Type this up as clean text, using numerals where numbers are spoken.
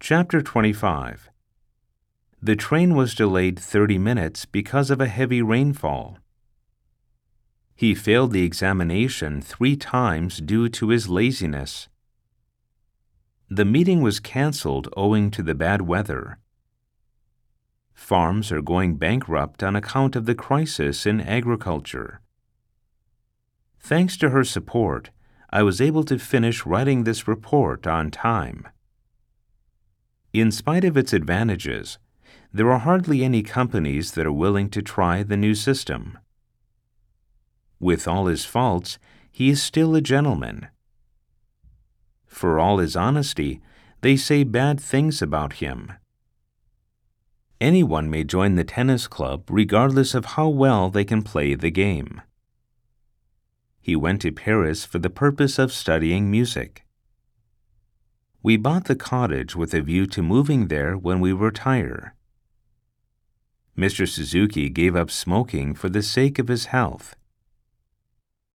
Chapter 25. The train was delayed 30 minutes because of a heavy rainfall. He failed the examination 3 times due to his laziness. The meeting was canceled owing to the bad weather. Farms are going bankrupt on account of the crisis in agriculture. Thanks to her support, I was able to finish writing this report on time. In spite of its advantages, there are hardly any companies that are willing to try the new system. With all his faults, he is still a gentleman. For all his honesty, they say bad things about him. Anyone may join the tennis club regardless of how well they can play the game. He went to Paris for the purpose of studying music. We bought the cottage with a view to moving there when we retire. Mr. Suzuki gave up smoking for the sake of his health.